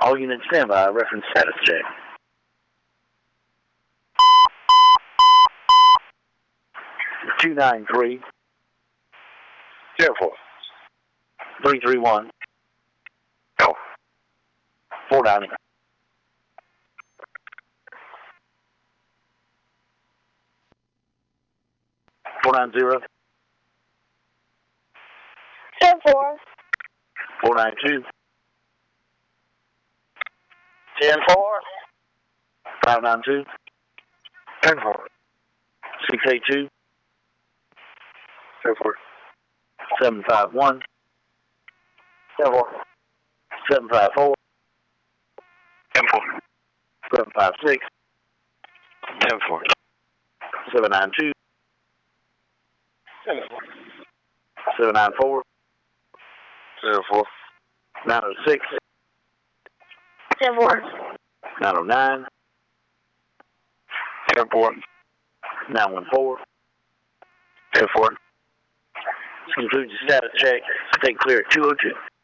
All units stand by. Reference status check. Two 293 10-4. 331 No. 490. Four 490 10-4. 492 10-4. 592 10-4. 682 10-4. 751 10-4. 754 10-4. 756 10-4. 792 10-4. 794 10-4. 906 10-4. 909 10-4. 914. 10-4. This concludes the status check. Stay clear at 202.